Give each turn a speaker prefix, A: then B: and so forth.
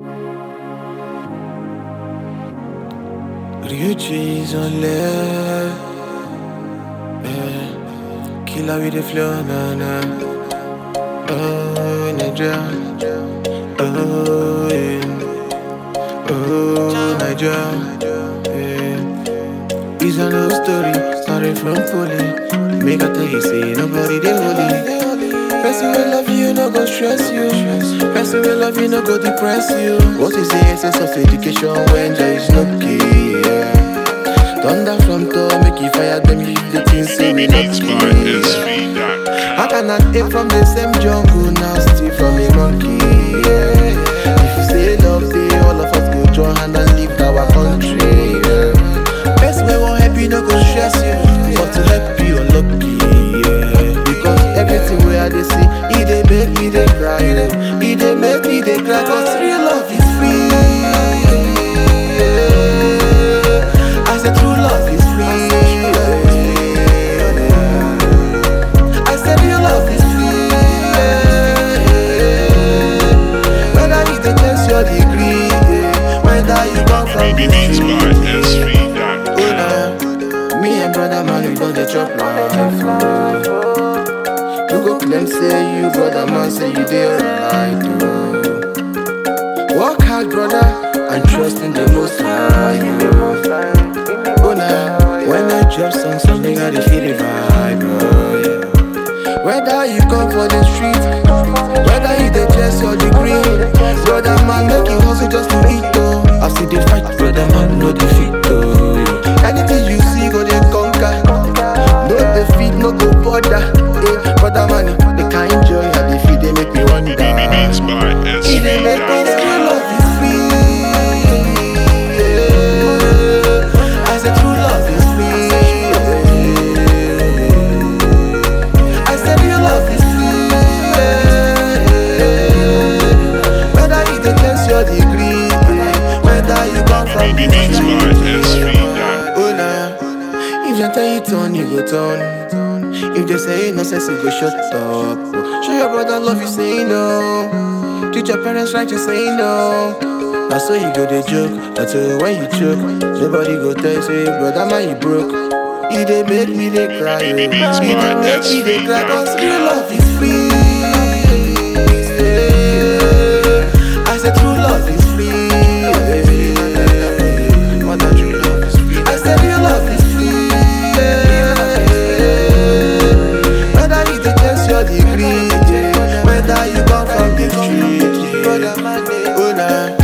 A: Real cheese on left, killer with the flow, na na. Oh, Nigeria, oh yeah, oh Nigeria, yeah. It's a love story, starting from Poli. Make I tell you, say nobody they holy. Person will love you, no go stress you. Person will love you, no go depress you. What is the essence of education when there is no key? Yeah. Thunder from top, make you fire them if the things say me not key. I cannot eat from the same jungle, now steal from a monkey. Yeah. If you say love, say all of us go join hand and leave our country. Yeah. Best way won't help you, no go stress you, but to help you unlucky. Yeah. Because everything where they see, it they make me they cry. It they make me they cry. Cause real love is free. Yeah. I said true love is free. I said real love is free. Whether you the test your degree, whether you come from the street. Me and brother man, we don't chop life. You go claim say you brother man, say you dey alright. Work hard brother, and trust in the Most High. Oh nah, when I drop songs, some nigga they feel the vibe. Yeah. Whether you come for the street, whether you dey chase your degree, brother man make you hustle just to eat though. I see they fight, brother man no defeat though. Anything you see go they conquer. No defeat, no go bother. Brother man, they can't enjoy how they feel, they make me wonder. It they make us feel love is free. Yeah. I said true love is free. I said real love is free. Yeah. Whether you the test your degree, whether you come from the street. Oh nah, if they tell you turn, you go turn. If they say no sense, you go shut up. Show your brother love, you say no. Teach your parents right, you say no. That's so you go they joke. That's so when you choke, nobody go tell you say brother man you broke. It they make me they cry. It they make me they cry. Cause real love is free. Yeah. I said true love is free. I said real love is free. Whether you test your degree, whether you come from the street, oh nah.